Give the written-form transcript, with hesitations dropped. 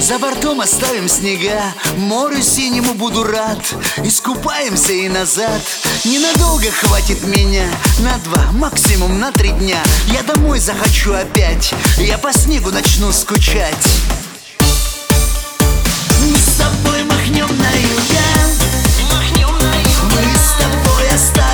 За бортом оставим снега, морю синему буду рад. Искупаемся и назад. Ненадолго хватит меня, на 2, максимум на 3 дня. Я домой захочу опять, я по снегу начну скучать. Мы с тобой махнем на юга, мы с тобой останемся.